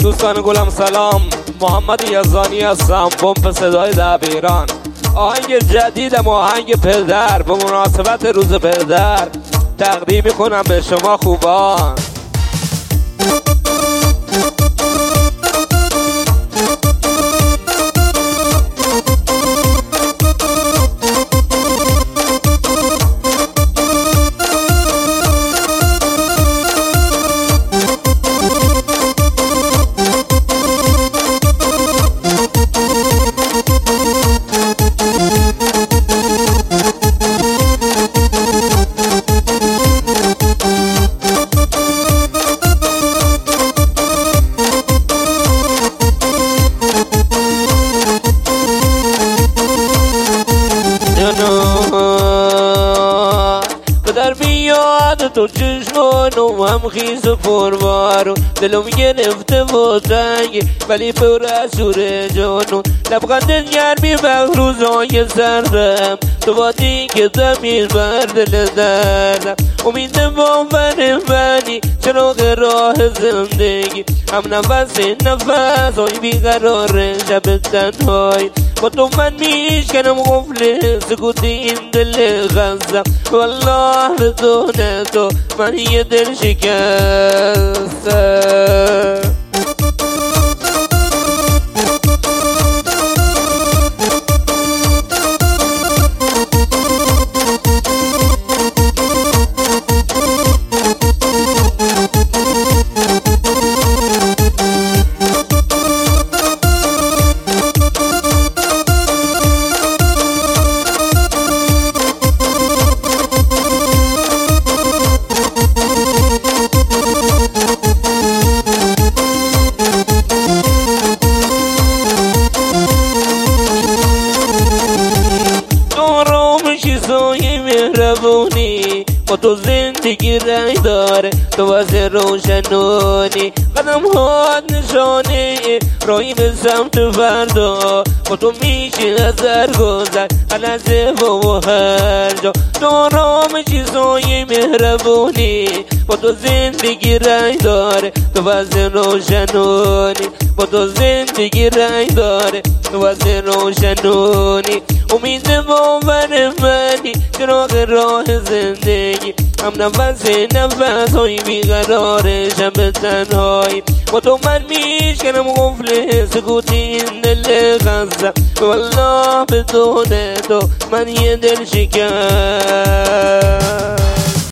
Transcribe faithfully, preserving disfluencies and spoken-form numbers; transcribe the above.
دوستان گلم سلام، محمد یزدانی هستم، پمپ صدای دبیران. آهنگ جدیدم، آهنگ پدر، به مناسبت روز پدر تقدیم میکنم به شما خوبان. پدر بیاد تو چشمانو هم خیز و پروارو، دلم گرفته و تنگ ولی پر از شور جانو. لبخندت گرمی وقت روزای سردم، تو بادی که زمین بر دل دردم. امید باور منی چراغ راه زندگی، هم نفس نفس های بیقرار شب تنهایی. با تو من میشکنم قفل سکوت این دل خستم، والله بدون تو من یه دل شکستم. چیزای مهربونی با تو زندگی رنگ داره، تو واسه روشنونی قدم هات نشانه راهی به سمت فردا. با تو میشه از هر گذر لحظه و هر جا. تو آرام چیزای مهربونی با تو زندگی رنگ داره، تو واسه روشنونی با تو زندگی رنگ داره، تو واسه روشنونی. امید باور منی چراغ راه زندگی، هم نفس نفس های بیقرار شب تنهایی. با تو من میشکنم قفل سکوت این دل خستم، والله بدون تو من یه دل شکستم.